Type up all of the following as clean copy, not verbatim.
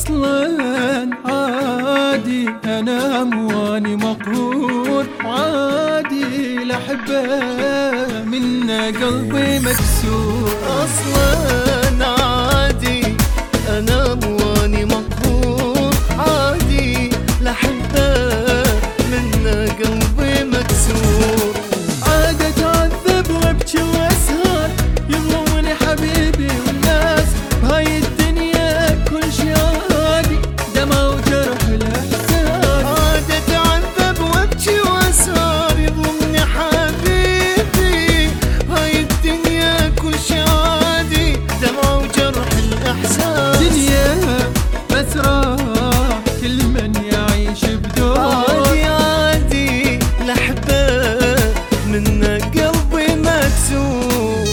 أصلا عادي أنام واني مقهور، عادي لأحبه منا قلبي مكسور. أصلا عادي أنام واني مقهور، عادي لأحبه منا قلبي مكسور. عادة أتعذب وابكي وأسهر، يظلمني حبيبي والناس بهاي الدنيا كل شي عادي، دمع وجرح الإحساس. عادة أتعذب وابكي وأسهر، يظلمني حبيبي بهاي الدنيا كل شي عادي، دمع وجرح الإحساس. دنيا مسرح كل من يعيش بدور، عادي عادي لأحبه منا قلبي مكسور.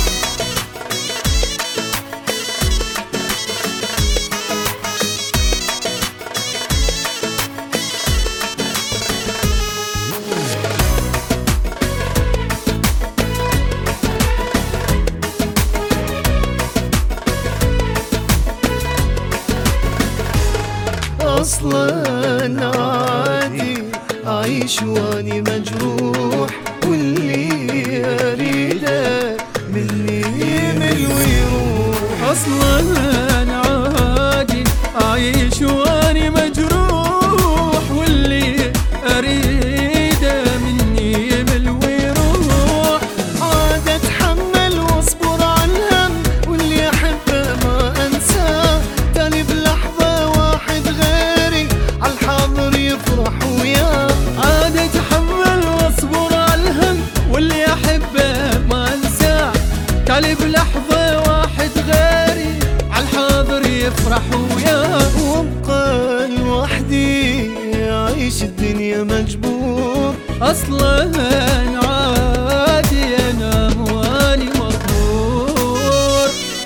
أصلا عادي أعيش واني مجروح، واللي أريده مني يمل ويروح. أصلا عادي أعيش واني مجروح، واللي أريده مني يمل ويروح. عاد أتحمل واصبر على الهم، واللي أحبه ما أنساه، تاني بلحظة واحد غيري عالحاضر يفرح وياه. عاد أتحمل واصبر على الهم، واللي أحبه ما أنساه، تالي بلحظة واحد غيري عالحاضر يفرح وياه. وابقى لوحدي أعيش الدنيا مجبور. أصلا عادي أنام واني مقهور.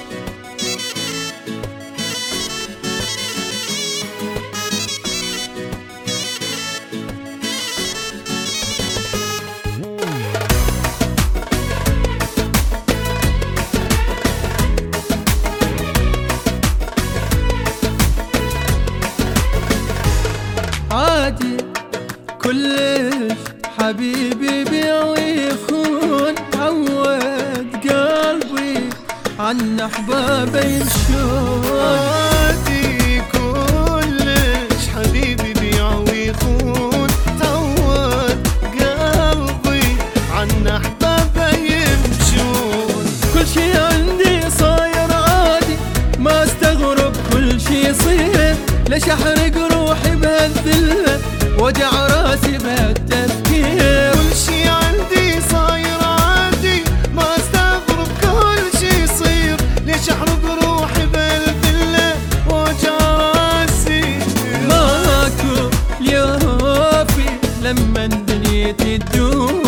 عادي كلش حبيبي بيع ويخون، عود قلبي عن أحبابه ينشون. عادي كلش حبيبي بيع ويخون، تعود قلبي عن أحبابه يمشون. كل شي عندي صاير عادي، ما استغرب كل شي يصير، ليش أحرق روحي بهالذلة وجع راسي بهالتفكير. كل شي عندي صاير عادي، ما استغرب كل شي يصير، ليش احرق روحي بالذلة وجع راسي. ماكو اليوفي لما دنيتي تدور،